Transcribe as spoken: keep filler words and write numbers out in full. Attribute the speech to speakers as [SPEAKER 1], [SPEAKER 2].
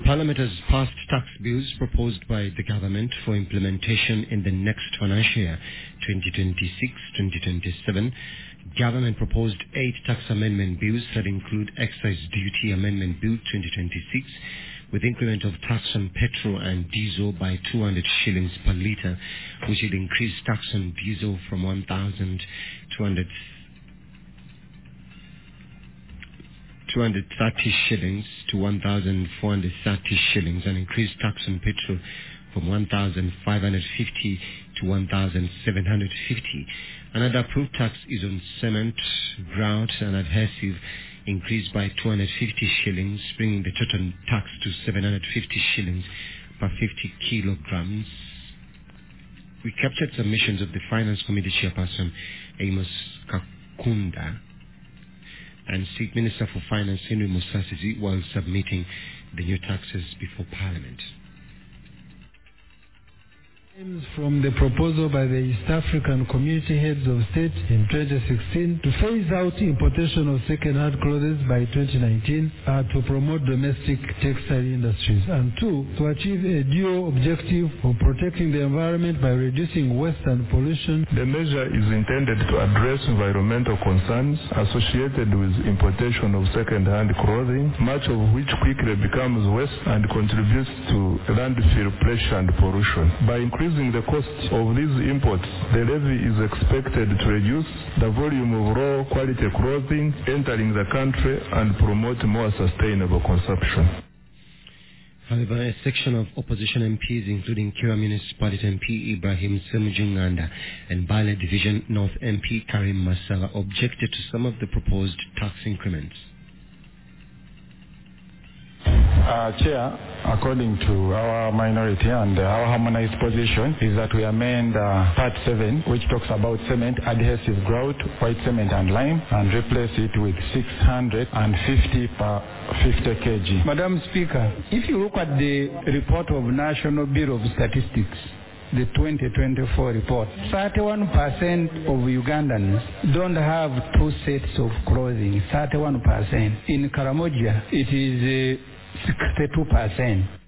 [SPEAKER 1] Parliament has passed tax bills proposed by the government for implementation in the next financial year, twenty twenty-six twenty twenty-seven. Government proposed eight tax amendment bills that include Excise Duty Amendment Bill twenty twenty-six, with increment of tax on petrol and diesel by two hundred shillings per litre, which will increase tax on diesel from one thousand two hundred two hundred thirty shillings to one thousand four hundred thirty shillings, and increase tax on petrol from one thousand five hundred fifty to one thousand seven hundred fifty. Another approved tax is on cement, grout and adhesive, increased by two hundred fifty shillings, bringing the total tax to seven hundred fifty shillings per fifty kilograms. We captured submissions of the Finance Committee Chairperson, Amos Kakunda, and State Minister for Finance, Henry Musasizi, while submitting the new taxes before Parliament.
[SPEAKER 2] From the proposal by the East African Community Heads of State in twenty sixteen to phase out importation of second-hand clothes by twenty nineteen, uh, to promote domestic textile industries, and two, to achieve a dual objective of protecting the environment by reducing waste and pollution.
[SPEAKER 3] The measure is intended to address environmental concerns associated with importation of second-hand clothing, much of which quickly becomes waste and contributes to landfill pressure and pollution. By increasing Increasing the cost of these imports, the levy is expected to reduce the volume of raw quality clothing entering the country and promote more sustainable consumption.
[SPEAKER 1] However, a section of opposition M Ps, including Kira Municipality M P Ibrahim Semujinganda and Bale Division North M P Karim Masala, objected to some of the proposed tax increments.
[SPEAKER 4] Uh, Chair, according to our minority and uh, our harmonized position is that we amend uh, Part seven, which talks about cement, adhesive grout, white cement and lime, and replace it with six hundred fifty per fifty kilograms.
[SPEAKER 5] Madam Speaker, if you look at the report of National Bureau of Statistics, the twenty twenty-four report, thirty-one percent of Ugandans don't have two sets of clothing, thirty-one percent. In Karamoja, it is uh, sixty-two percent.